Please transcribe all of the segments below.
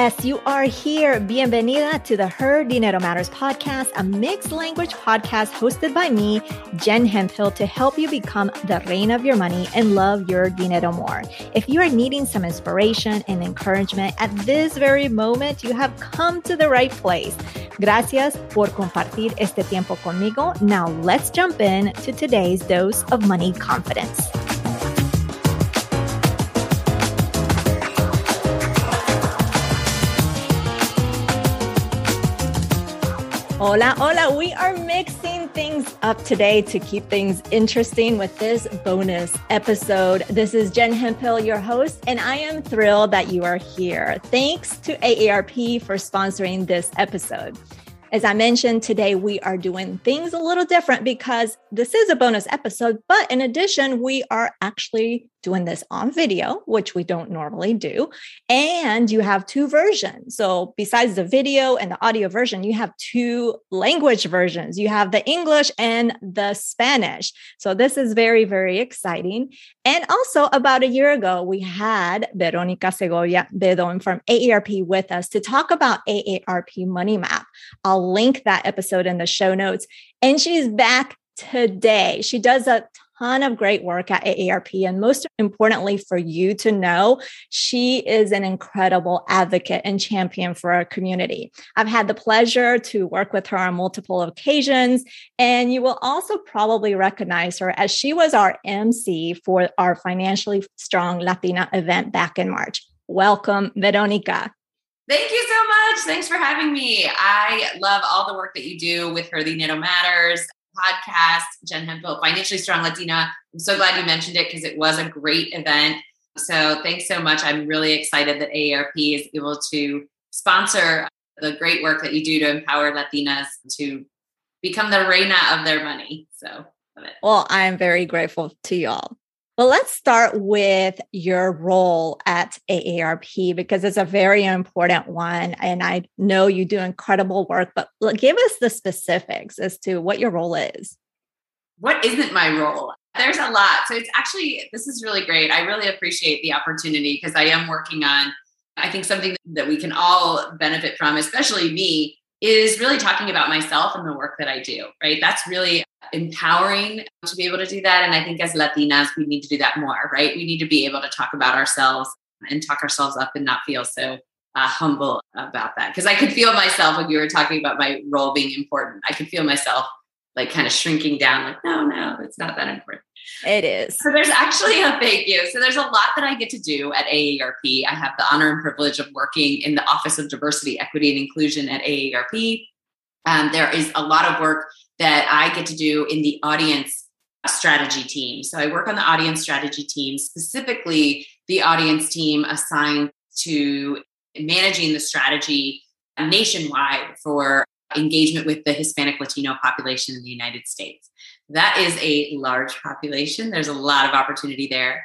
Yes, you are here. Bienvenida to the Her Dinero Matters podcast, a mixed language podcast hosted by me, Jen Hemphill, to help you become the reina of your money and love your dinero more. If you are needing some inspiration and encouragement at this very moment, you have come to the right place. Gracias por compartir este tiempo conmigo. Now let's jump in to today's dose of money confidence. Hola, hola. We are mixing things up today to keep things interesting with this bonus episode. This is Jen Hemphill, your host, and I am thrilled that you are here. Thanks to AARP for sponsoring this episode. As I mentioned, today we are doing things a little different because this is a bonus episode, but in addition, we are actually doing this on video, which we don't normally do. And you have two versions. So besides the video and the audio version, you have two language versions. You have the English and the Spanish. So this is very, very exciting. And also about a year ago, we had Veronica Segovia Bedon from AARP with us to talk about AARP Money Map. I'll link that episode in the show notes. And she's back today. She does a ton of great work at AARP. And most importantly for you to know, she is an incredible advocate and champion for our community. I've had the pleasure to work with her on multiple occasions. And you will also probably recognize her as she was our MC for our Financially Strong Latina event back in March. Welcome, Veronica. Thank you so much. Thanks for having me. I love all the work that you do with Her Dinero Matters podcast, Jen Hemphill, Financially Strong Latina. I'm so glad you mentioned it because it was a great event. So thanks so much. I'm really excited that AARP is able to sponsor the great work that you do to empower Latinas to become the reina of their money. So love it. Well, I'm very grateful to y'all. Well, let's start with your role at AARP because it's a very important one. And I know you do incredible work, but give us the specifics as to what your role is. What isn't my role? There's a lot. So it's actually, this is really great. I really appreciate the opportunity because I am working on, I think something that we can all benefit from, especially me, is really talking about myself and the work that I do, right? That's really empowering to be able to do that. And I think as Latinas, we need to do that more, right? We need to be able to talk about ourselves and talk ourselves up and not feel so humble about that. Because I could feel myself when you were talking about my role being important. I could feel myself like kind of shrinking down, like, no, it's not that important. It is. So there's actually thank you. So there's a lot that I get to do at AARP. I have the honor and privilege of working in the Office of Diversity, Equity, and Inclusion at AARP. There is a lot of work that I get to do in the audience strategy team. So I work on the audience strategy team, specifically the audience team assigned to managing the strategy nationwide for engagement with the Hispanic Latino population in the United States. That is a large population. There's a lot of opportunity there.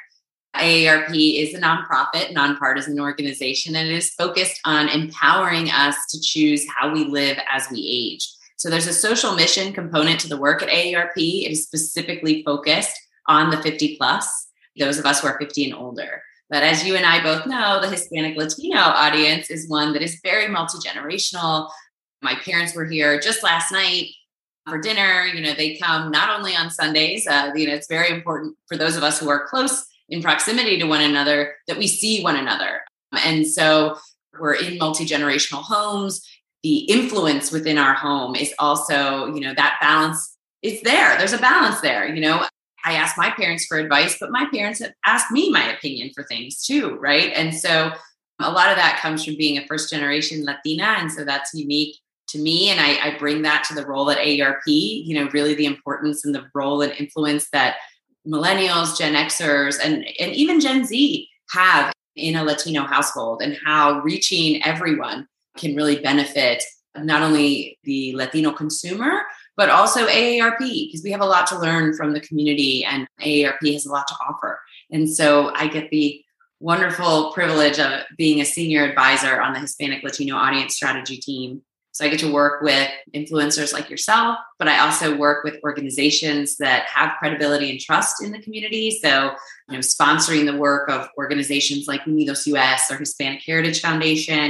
AARP is a nonprofit, nonpartisan organization, and it is focused on empowering us to choose how we live as we age. So there's a social mission component to the work at AARP. It is specifically focused on the 50 plus, those of us who are 50 and older. But as you and I both know, the Hispanic Latino audience is one that is very multi-generational. My parents were here just last night for dinner. They come not only on Sundays, it's very important for those of us who are close in proximity to one another that we see one another. And so we're in multi-generational homes. The influence within our home is also, that balance is there. There's a balance there. I asked my parents for advice, but my parents have asked me my opinion for things too, right? And so a lot of that comes from being a first generation Latina. And so that's unique to me. And I bring that to the role at AARP, really the importance and the role and influence that millennials, Gen Xers, and even Gen Z have in a Latino household, and how reaching everyone can really benefit not only the Latino consumer, but also AARP, because we have a lot to learn from the community and AARP has a lot to offer. And so I get the wonderful privilege of being a senior advisor on the Hispanic Latino audience strategy team. So I get to work with influencers like yourself, but I also work with organizations that have credibility and trust in the community. So, sponsoring the work of organizations like Unidos US or Hispanic Heritage Foundation,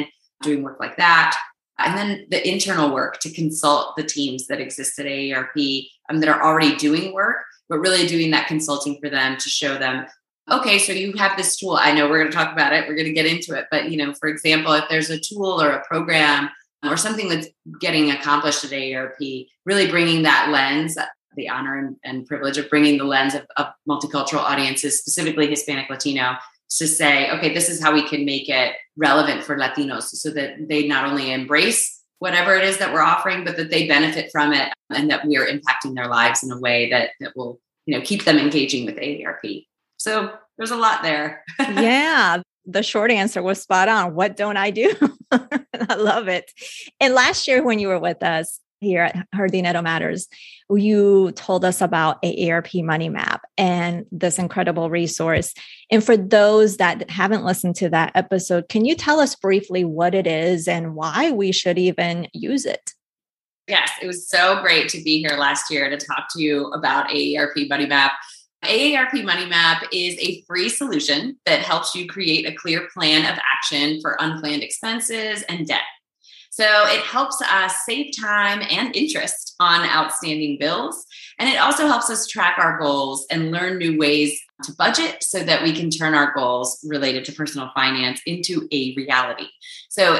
doing work like that. And then the internal work to consult the teams that exist at AARP that are already doing work, but really doing that consulting for them to show them, okay, so you have this tool. I know we're going to talk about it. We're going to get into it. But, for example, if there's a tool or a program or something that's getting accomplished at AARP, really bringing that lens, the honor and privilege of bringing the lens of multicultural audiences, specifically Hispanic, Latino, to say, okay, this is how we can make it relevant for Latinos so that they not only embrace whatever it is that we're offering, but that they benefit from it and that we are impacting their lives in a way that will, keep them engaging with AARP. So there's a lot there. Yeah. The short answer was spot on. What don't I do? I love it. And last year when you were with us here at Her Dinero Matters, you told us about AARP Money Map and this incredible resource. And for those that haven't listened to that episode, can you tell us briefly what it is and why we should even use it? Yes, it was so great to be here last year to talk to you about AARP Money Map. AARP Money Map is a free solution that helps you create a clear plan of action for unplanned expenses and debt. So it helps us save time and interest on outstanding bills. And it also helps us track our goals and learn new ways to budget so that we can turn our goals related to personal finance into a reality. So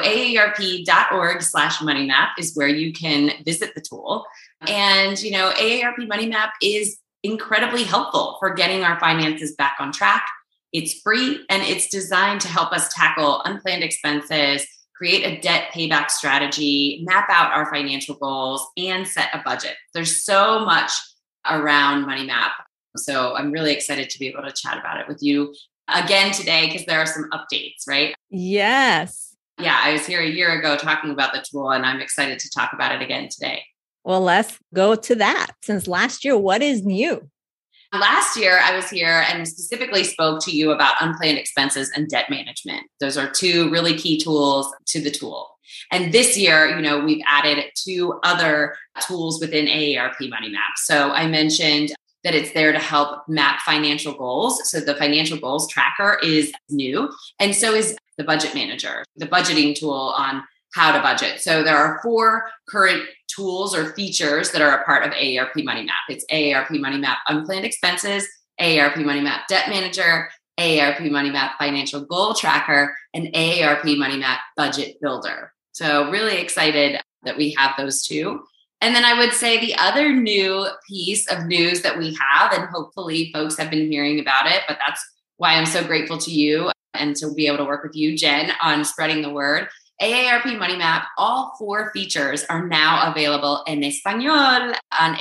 aarp.org/moneymap is where you can visit the tool. And, AARP Money Map is incredibly helpful for getting our finances back on track. It's free and it's designed to help us tackle unplanned expenses, create a debt payback strategy, map out our financial goals, and set a budget. There's so much around Money Map. So I'm really excited to be able to chat about it with you again today because there are some updates, right? Yes. Yeah, I was here a year ago talking about the tool and I'm excited to talk about it again today. Well, let's go to that. Since last year, what is new? Last year, I was here and specifically spoke to you about unplanned expenses and debt management. Those are two really key tools to the tool. And this year, we've added 2 other tools within AARP Money Map. So I mentioned that it's there to help map financial goals. So the financial goals tracker is new. And so is the budget manager, the budgeting tool on how to budget. So there are 4 current tools or features that are a part of AARP Money Map. It's AARP Money Map Unplanned Expenses, AARP Money Map Debt Manager, AARP Money Map Financial Goal Tracker, and AARP Money Map Budget Builder. So really excited that we have those 2. And then I would say the other new piece of news that we have, and hopefully folks have been hearing about it, but that's why I'm so grateful to you and to be able to work with you, Jen, on spreading the word. AARP Money Map, all 4 features are now available in Espanol on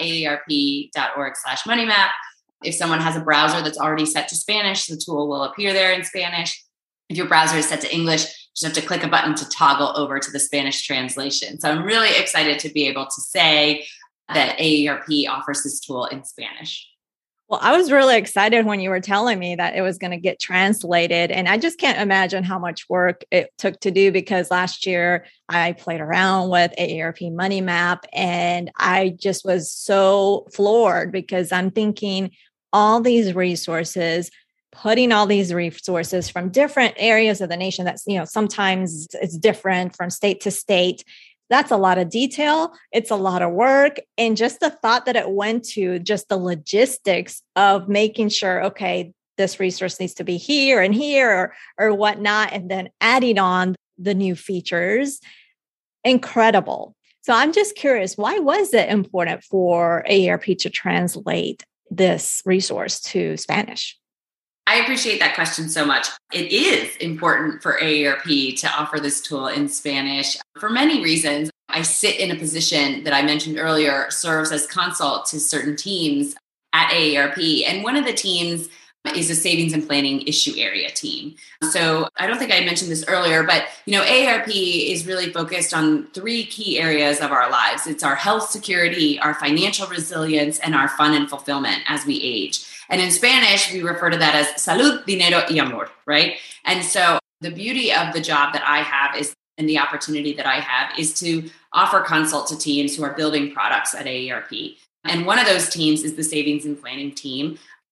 aarp.org/moneymap. If someone has a browser that's already set to Spanish, the tool will appear there in Spanish. If your browser is set to English, you just have to click a button to toggle over to the Spanish translation. So I'm really excited to be able to say that AARP offers this tool in Spanish. Well, I was really excited when you were telling me that it was going to get translated. And I just can't imagine how much work it took to do because last year I played around with AARP Money Map and I just was so floored because I'm thinking all these resources, putting all these resources from different areas of the nation that's, sometimes it's different from state to state. That's a lot of detail. It's a lot of work. And just the thought that it went to just the logistics of making sure, okay, this resource needs to be here and here or whatnot, and then adding on the new features. Incredible. So I'm just curious, why was it important for AARP to translate this resource to Spanish? I appreciate that question so much. It is important for AARP to offer this tool in Spanish for many reasons. I sit in a position that I mentioned earlier, serves as consult to certain teams at AARP. And one of the teams is a savings and planning issue area team. So I don't think I mentioned this earlier, but AARP is really focused on 3 key areas of our lives. It's our health security, our financial resilience, and our fun and fulfillment as we age. And in Spanish, we refer to that as salud, dinero, y amor, right? And so the beauty of the job that I have is, and the opportunity that I have is to offer consult to teams who are building products at AARP. And one of those teams is the savings and planning team.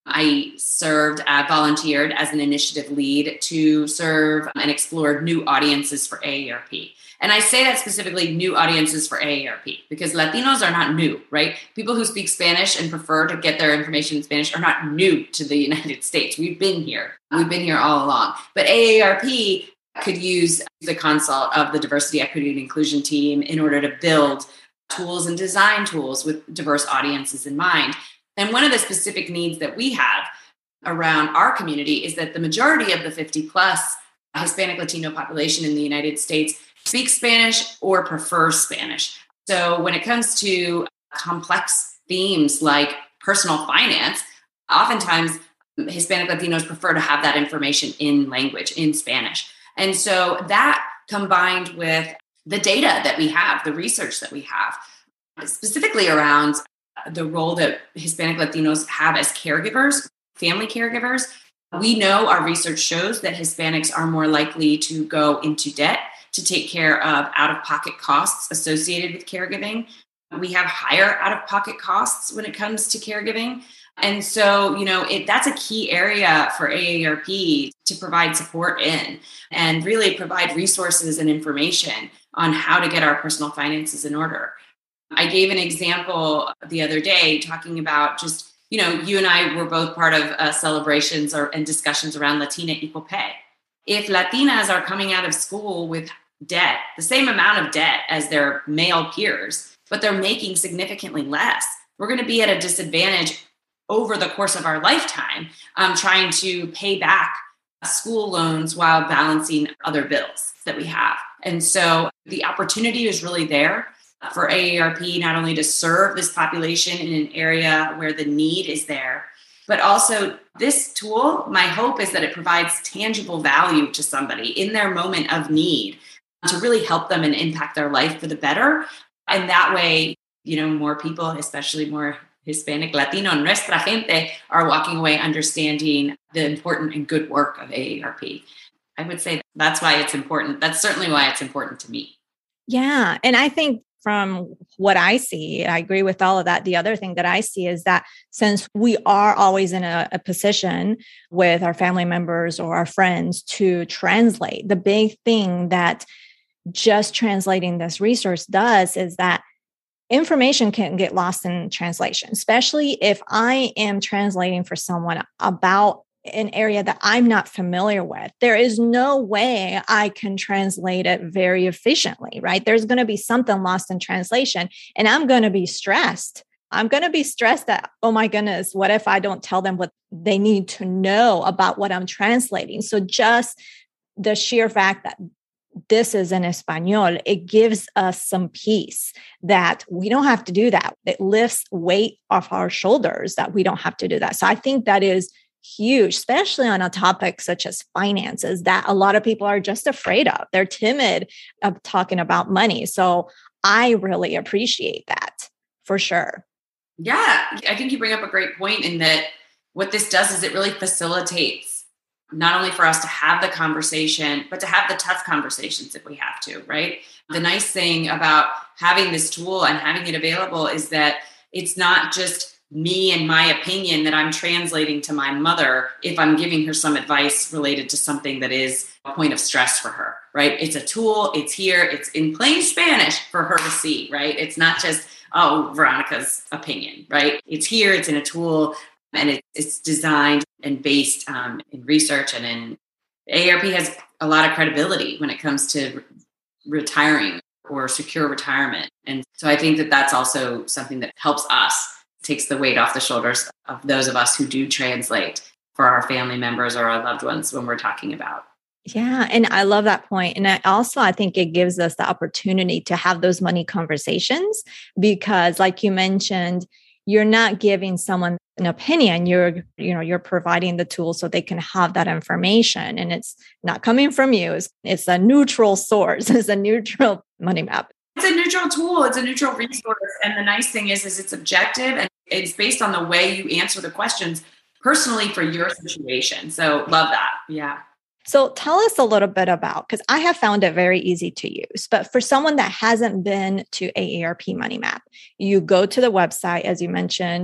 I volunteered as an initiative lead to serve and explore new audiences for AARP. And I say that specifically new audiences for AARP because Latinos are not new, right? People who speak Spanish and prefer to get their information in Spanish are not new to the United States. We've been here. We've been here all along. But AARP could use the consult of the diversity, equity, and inclusion team in order to build tools and design tools with diverse audiences in mind. And one of the specific needs that we have around our community is that the majority of the 50 plus Hispanic Latino population in the United States speaks Spanish or prefers Spanish. So when it comes to complex themes like personal finance, oftentimes Hispanic Latinos prefer to have that information in language, in Spanish. And so that combined with the data that we have, the research that we have, specifically around the role that Hispanic Latinos have as caregivers, family caregivers, we know our research shows that Hispanics are more likely to go into debt to take care of out-of-pocket costs associated with caregiving. We have higher out-of-pocket costs when it comes to caregiving. And so, that's a key area for AARP to provide support in and really provide resources and information on how to get our personal finances in order. I gave an example the other day talking about just, you and I were both part of celebrations and discussions around Latina equal pay. If Latinas are coming out of school with debt, the same amount of debt as their male peers, but they're making significantly less, we're going to be at a disadvantage over the course of our lifetime, trying to pay back school loans while balancing other bills that we have. And so the opportunity is really there for AARP, not only to serve this population in an area where the need is there, but also this tool, my hope is that it provides tangible value to somebody in their moment of need to really help them and impact their life for the better. And that way, more people, especially more Hispanic, Latino, nuestra gente, are walking away understanding the important and good work of AARP. I would say that's why it's important. That's certainly why it's important to me. Yeah. And I think from what I see, I agree with all of that. The other thing that I see is that since we are always in a position with our family members or our friends to translate, the big thing that just translating this resource does is that information can get lost in translation, especially if I am translating for someone about an area that I'm not familiar with. There is no way I can translate it very efficiently, right? There's going to be something lost in translation and I'm going to be stressed. I'm going to be stressed that, oh my goodness, what if I don't tell them what they need to know about what I'm translating? So just the sheer fact that this is in Espanol, it gives us some peace that we don't have to do that. It lifts weight off our shoulders that we don't have to do that. So I think that is huge, especially on a topic such as finances that a lot of people are just afraid of. They're timid of talking about money. So I really appreciate that for sure. Yeah, I think you bring up a great point in that what this does is it really facilitates not only for us to have the conversation, but to have the tough conversations if we have to, right? The nice thing about having this tool and having it available is that it's not just me and my opinion that I'm translating to my mother if I'm giving her some advice related to something that is a point of stress for her, right? It's a tool, it's here, it's in plain Spanish for her to see, right? It's not just, Veronica's opinion, right? It's here, it's in a tool, and it's designed and based in research, and in AARP has a lot of credibility when it comes to retiring or secure retirement. And so I think that that's also something that helps us, takes the weight off the shoulders of those of us who do translate for our family members or our loved ones when we're talking about. Yeah. And I love that point. And I think it gives us the opportunity to have those money conversations because like you mentioned, you're not giving someone an opinion. You're providing the tool so they can have that information and it's not coming from you. It's a neutral source. It's a neutral money map. It's a neutral tool. It's a neutral resource. And the nice thing is it's objective and it's based on the way you answer the questions personally for your situation. So love that. Yeah. So tell us a little bit about, because I have found it very easy to use, but for someone that hasn't been to AARP Money Map, you go to the website, as you mentioned,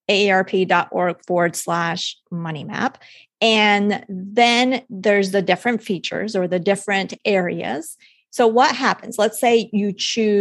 aarp.org/money map. And then there's the different features or the different areas. So what happens? Let's say you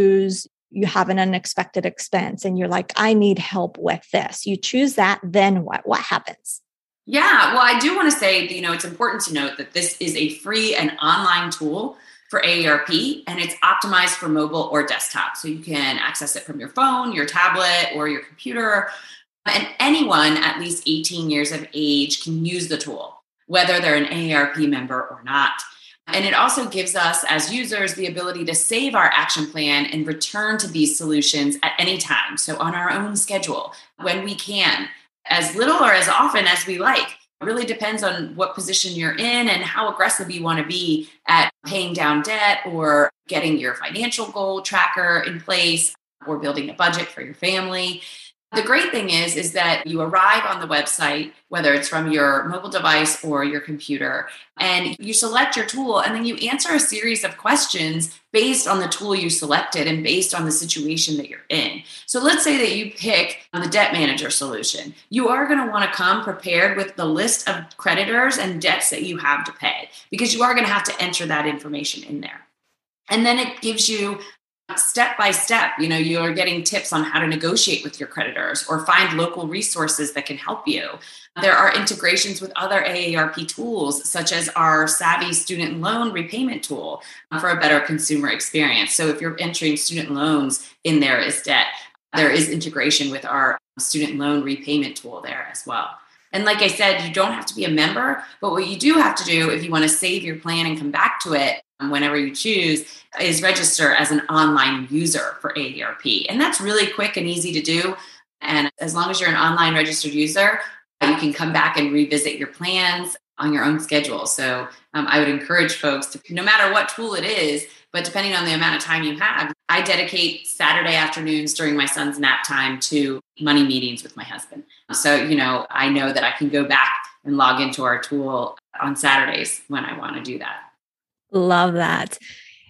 have an unexpected expense and you're like, I need help with this. You choose that, then what? What happens? Yeah, well, I do want to say, it's important to note that this is a free and online tool for AARP, and it's optimized for mobile or desktop. So you can access it from your phone, your tablet, or your computer. And anyone at least 18 years of age can use the tool, whether they're an AARP member or not. And it also gives us as users the ability to save our action plan and return to these solutions at any time. So on our own schedule, when we can, as little or as often as we like. It really depends on what position you're in and how aggressive you want to be at paying down debt or getting your financial goal tracker in place or building a budget for your family. The great thing is that you arrive on the website, whether it's from your mobile device or your computer, and you select your tool, and then you answer a series of questions based on the tool you selected and based on the situation that you're in. So let's say that you pick the debt manager solution. You are going to want to come prepared with the list of creditors and debts that you have to pay, because you are going to have to enter that information in there. And then it gives you step by step, you're getting tips on how to negotiate with your creditors or find local resources that can help you. There are integrations with other AARP tools, such as our Savvy student loan repayment tool for a better consumer experience. So if you're entering student loans in there as debt, there is integration with our student loan repayment tool there as well. And like I said, you don't have to be a member, but what you do have to do if you want to save your plan and come back to it whenever you choose is register as an online user for AARP. And that's really quick and easy to do. And as long as you're an online registered user, you can come back and revisit your plans on your own schedule. So I would encourage folks to, no matter what tool it is, but depending on the amount of time you have, I dedicate Saturday afternoons during my son's nap time to money meetings with my husband. So, I know that I can go back and log into our tool on Saturdays when I want to do that. Love that.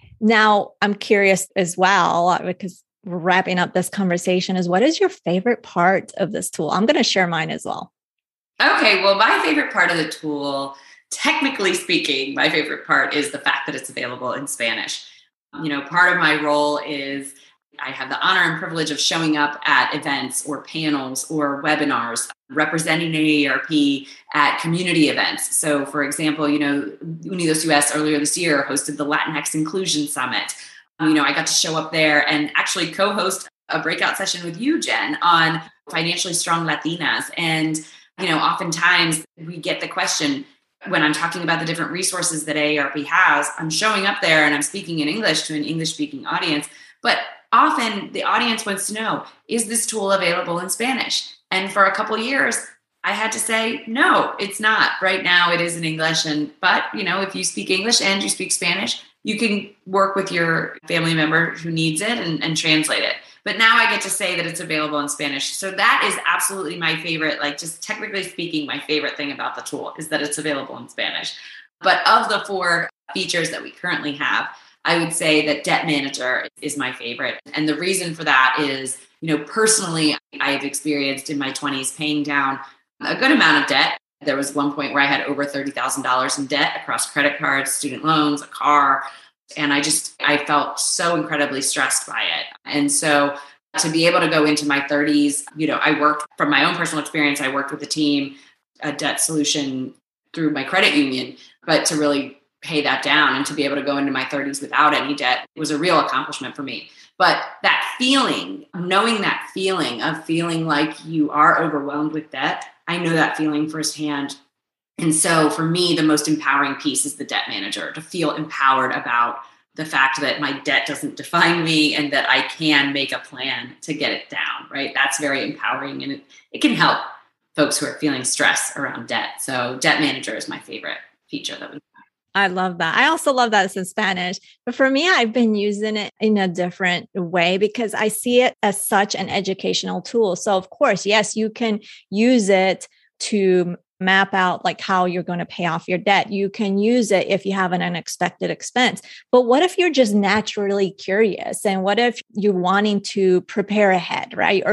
Now, I'm curious as well, because we're wrapping up this conversation, is what is your favorite part of this tool? I'm going to share mine as well. Okay, well, my favorite part of the tool, technically speaking, my favorite part is the fact that it's available in Spanish. Part of my role is I have the honor and privilege of showing up at events or panels or webinars representing AARP at community events. So, for example, Unidos US earlier this year hosted the Latinx Inclusion Summit. I got to show up there and actually co-host a breakout session with you, Jen, on financially strong Latinas. And, oftentimes we get the question when I'm talking about the different resources that AARP has, I'm showing up there and I'm speaking in English to an English-speaking audience, but often the audience wants to know, is this tool available in Spanish? And for a couple of years, I had to say, no, it's not. Right now it is in English. But if you speak English and you speak Spanish, you can work with your family member who needs it and translate it. But now I get to say that it's available in Spanish. So that is absolutely my favorite, just technically speaking, my favorite thing about the tool is that it's available in Spanish. But of the 4 features that we currently have, I would say that Debt Manager is my favorite. And the reason for that is, personally, I have experienced in my 20s paying down a good amount of debt. There was one point where I had over $30,000 in debt across credit cards, student loans, a car. And I felt so incredibly stressed by it. And so to be able to go into my 30s, I worked from my own personal experience. I worked with a team, a debt solution through my credit union, but to really pay that down and to be able to go into my 30s without any debt was a real accomplishment for me. But that feeling, knowing that feeling of feeling like you are overwhelmed with debt, I know that feeling firsthand. And so for me, the most empowering piece is the Debt Manager, to feel empowered about the fact that my debt doesn't define me and that I can make a plan to get it down, right? That's very empowering, and it can help folks who are feeling stress around debt. So Debt Manager is my favorite feature that we have. I love that. I also love that it's in Spanish. But for me, I've been using it in a different way because I see it as such an educational tool. So of course, yes, you can use it to map out how you're going to pay off your debt. You can use it if you have an unexpected expense. But what if you're just naturally curious? And what if you're wanting to prepare ahead, right? Or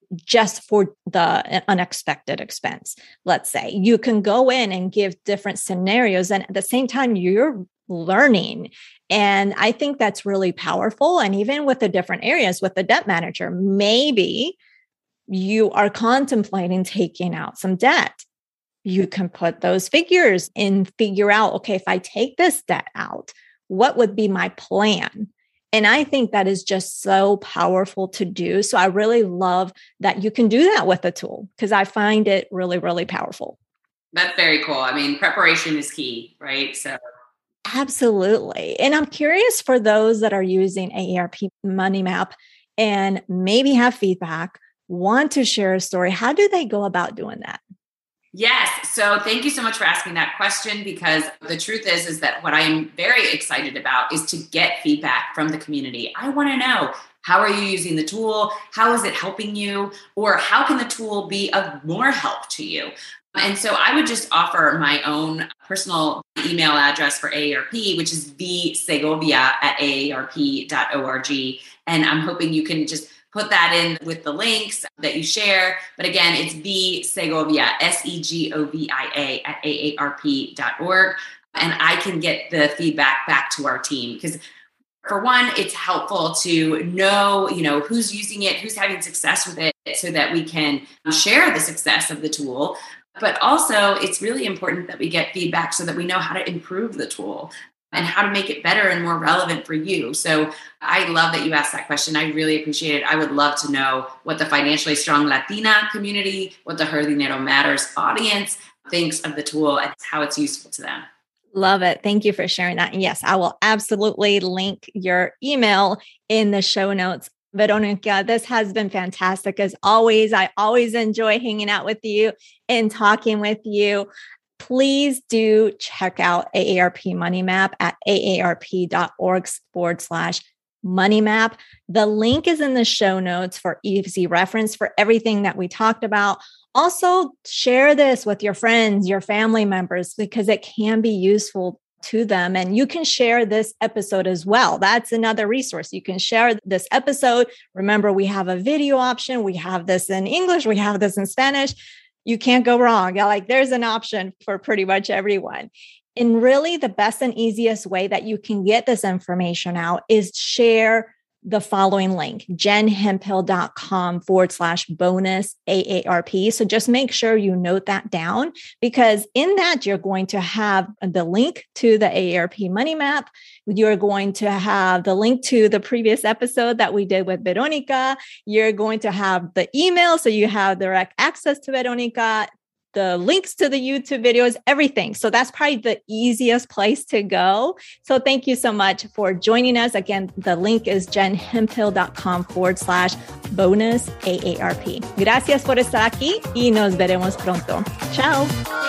just for the unexpected expense. Let's say you can go in and give different scenarios, and at the same time, you're learning. And I think that's really powerful. And even with the different areas with the debt manager, maybe you are contemplating taking out some debt. You can put those figures and figure out, okay, if I take this debt out, what would be my plan? And I think that is just so powerful to do. So I really love that you can do that with a tool, because I find it really, really powerful. That's very cool. I mean, preparation is key, right? So absolutely. And I'm curious for those that are using AARP Money Map and maybe have feedback, want to share a story. How do they go about doing that? Yes. So thank you so much for asking that question, because the truth is that what I'm very excited about is to get feedback from the community. I want to know, how are you using the tool? How is it helping you? Or how can the tool be of more help to you? And so I would just offer my own personal email address for AARP, which is vsegovia@aarp.org. And I'm hoping you can just put that in with the links that you share. But again, it's vsegovia, SEGOVIA @aarp.org. And I can get the feedback back to our team, because for one, it's helpful to know, who's using it, who's having success with it, so that we can share the success of the tool. But also, it's really important that we get feedback so that we know how to improve the tool and how to make it better and more relevant for you. So I love that you asked that question. I really appreciate it. I would love to know what the Financially Strong Latina community, what the Her Dinero Matters audience thinks of the tool and how it's useful to them. Love it. Thank you for sharing that. And yes, I will absolutely link your email in the show notes. Veronica, this has been fantastic as always. I always enjoy hanging out with you and talking with you. Please do check out AARP Money Map at aarp.org/Money Map. The link is in the show notes for easy reference for everything that we talked about. Also, share this with your friends, your family members, because it can be useful to them. And you can share this episode as well. That's another resource. You can share this episode. Remember, we have a video option. We have this in English. We have this in Spanish. You can't go wrong. There's an option for pretty much everyone. And really, the best and easiest way that you can get this information out is share the following link, jenhemphill.com/bonus AARP. So just make sure you note that down, because in that you're going to have the link to the AARP Money Map. You're going to have the link to the previous episode that we did with Veronica. You're going to have the email, so you have direct access to Veronica, the links to the YouTube videos, everything. So that's probably the easiest place to go. So thank you so much for joining us. Again, the link is jenhemphill.com/bonus AARP. Gracias por estar aquí y nos veremos pronto. Chao.